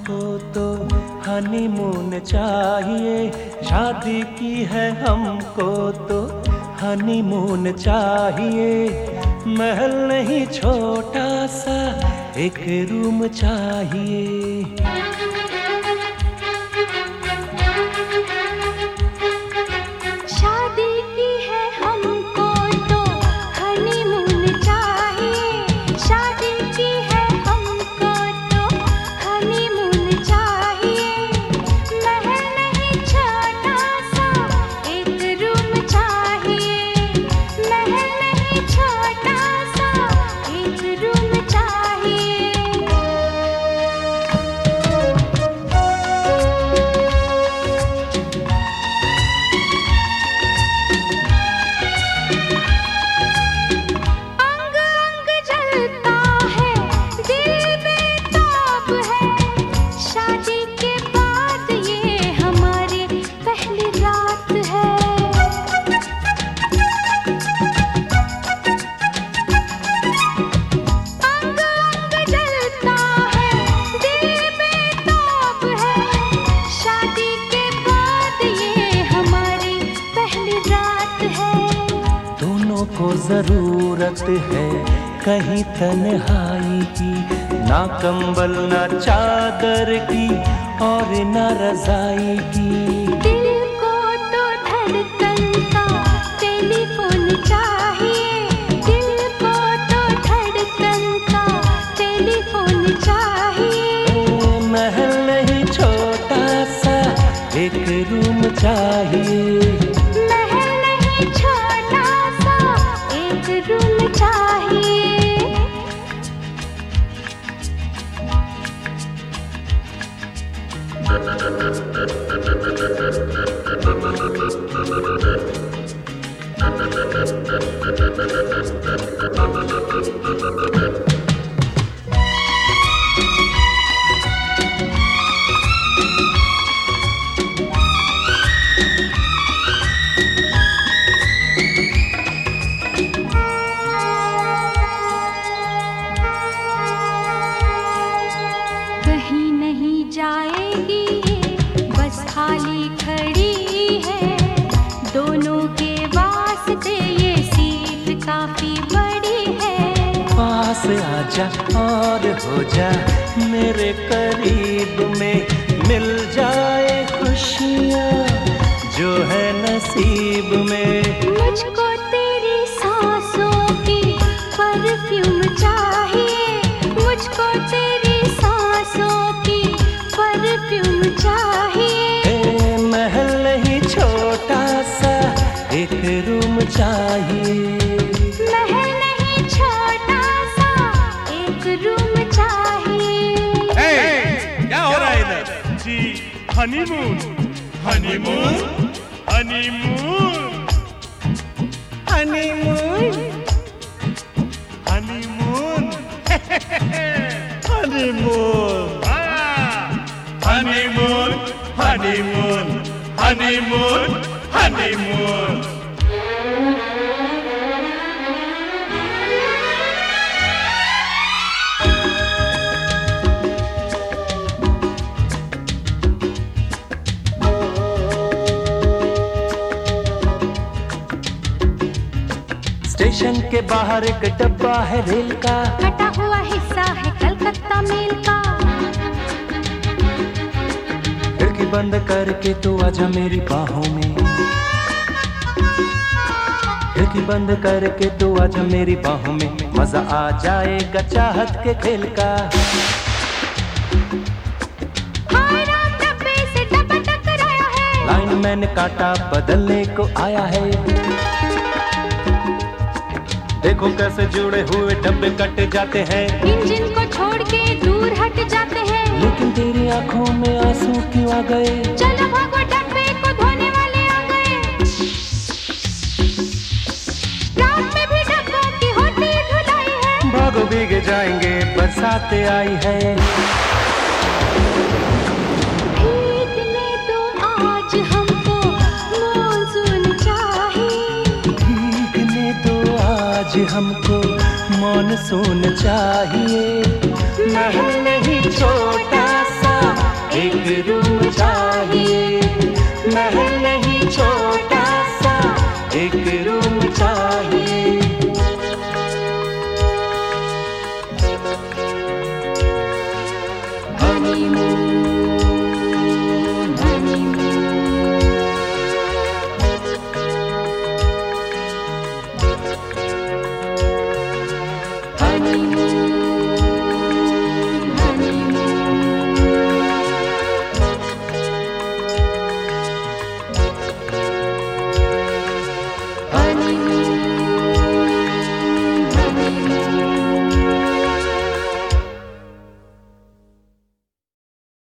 हमको तो हनीमून चाहिए, शादी की है हमको तो हनीमून चाहिए। महल नहीं छोटा सा एक रूम चाहिए। शादी की है हमको तो हनीमून चाहिए, शादी की है हमको तो हनीमून चाहिए। महल नहीं छोटा सा एक रूम चाहिए, महल नहीं छोटा सा एक रूम चाहिए। अंग अंग जलता है, दिल बेताब है, शादी के बाद ये हमारी पहली रात है। अंग अंग जलता है, दिल बेताब है, शादी के बाद ये हमारी पहली रात है। दोनों को जरूरत है कहीं तन्हाई की, ना कंबल ना चादर की और ना रजाई की। दिल को तो धड़कन का टेलीफोन चाहिए, दिल को तो धड़कन का टेलीफोन चाहिए। महल नहीं छोटा सा एक रूम चाहिए। महल नहीं छोटा सा एक रूम चाहिए। कहीं नहीं जाएगी ये, बस खाली खड़ी है, दोनों के वास्ते ये सीट काफी बड़ी है। पास आजा और हो जा मेरे करीब में, मिल जाए खुशियाँ जो है नसीब में। मुझको तेरी सांसों की परफ्यूम चाहिए, मुझको तेरी सांसों की परफ्यूम चाहिए। महल नहीं छोटा सा एक रूम चाहिए। महल नहीं छोटा सा एक रूम चाहिए। क्या हो रहा है इधर? जी honeymoon honeymoon honeymoon honeymoon honeymoon honeymoon honeymoon honeymoon honeymoon honeymoon. Station के बाहर एक डब्बा है रेल का, कटा हुआ हिस्सा है कलकत्ता मेल का। खिड़की बंद करके तू आजा मेरी बाहों में, खिड़की बंद करके तू आजा मेरी बाहों में, मजा आ जाएगा चाहत के खेल का। हाय राम, डब्बे से डब्बा टकराया है, लाइन मैंने काटा बदलने को आया है। देखो कैसे जुड़े हुए डब्बे कट जाते हैं, इंजन को छोड़ के दूर हट जाते हैं। लेकिन तेरी आंखों में आंसू क्यों आ गए? चलो भागो, डब्बे को धोने वाले आ गए। रात में भी डब्बों की होती धुलाई है, भागो भीग जाएंगे बरसातें आई है। भीगने दो आज हमको मौनसून चाहिए, भीगने दो आज हमको मॉनसून चाहिए। महल नहीं छोटा